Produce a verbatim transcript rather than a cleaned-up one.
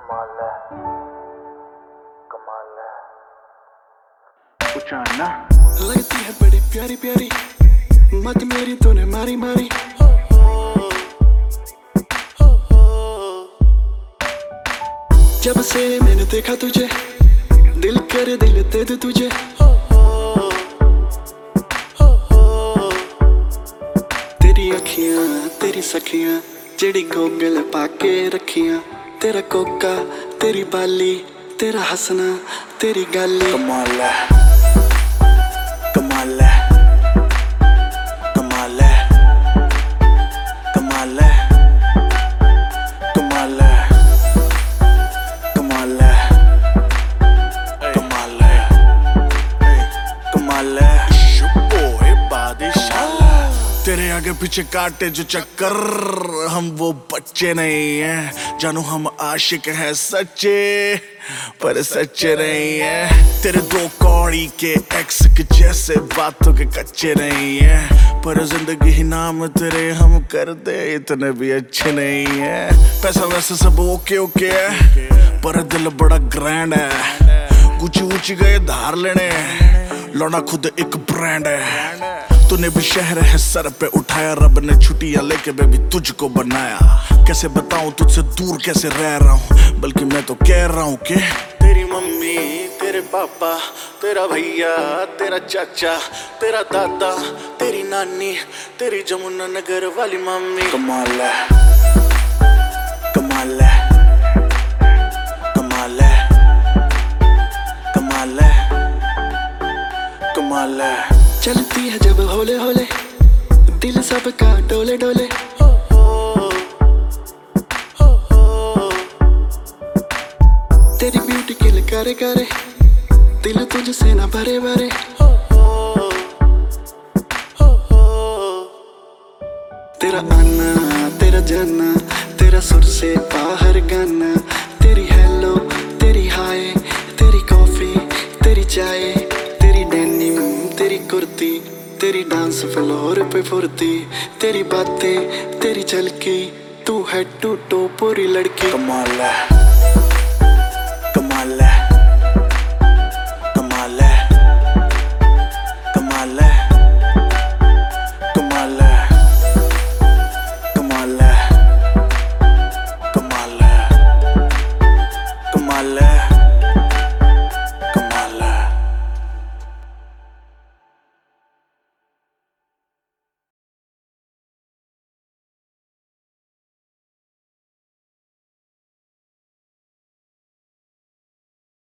कमाल है, कमाल है। पूछा ना लगती है बड़ी प्यारी प्यारी, मत मेरी तूने मारी मारी। जब से मैंने देखा तुझे, दिल कर दिल दे दे तुझे। तेरी अखियां तेरी सखियां, जेड़ी गोगल पाके रखियां। तेरा कोका तेरी बाली, तेरा हंसना तेरी गाली। कमाल है, कमाल है, कमाल है, कमाल है, कमाल है, कमाल है, कमाल है, कमाल है। ओए बादशाह, तेरे आगे पीछे काटे जो चक्कर, हम वो बच्चे नहीं हैं। जानू हम आशिक हैं सच्चे, पर सच्चे नहीं हैं। तेरे दो कौड़ी के एक्स के जैसे बातों के कच्चे नहीं हैं। पर जिंदगी ही नाम तेरे हम कर दे, इतने भी अच्छे नहीं हैं। पैसा वैसे सब ओके ओके है, पर दिल बड़ा ग्रैंड है। गुची ऊंची गए धार लेने, लौना खुद एक ब्रांड है। तूने भी शहर है सर पे उठाया, रब ने छुट्टियां लेके बेबी तुझको बनाया। कैसे बताऊं तुझसे दूर कैसे रह रहा हूँ, बल्कि मैं तो कह रहा हूँ कि तेरी मम्मी, तेरे पापा, तेरा भैया, तेरा चाचा, तेरा दादा, तेरी नानी, तेरी जमुना नगर वाली मम्मी। कमाल है, कमाल है, कमाल है, कमाल है, कमाल है। चलती है जब होले होले, दिल सबका डोले डोले। तेरी ब्यूटी किल करे करे, दिल तुझसे ना भरे भरे। तेरा आना तेरा जाना, तेरा सुर से बाहर गाना। तेरी हेलो तेरी हाय, तेरी कॉफी तेरी चाय, तेरी डेनिम तेरी कुर्ती, तेरी डांस फ्लोर पे फुर्ती। तेरी बातें तेरी झलकी, तू है टू टू पूरी लड़की। कमाल है, कमाल है,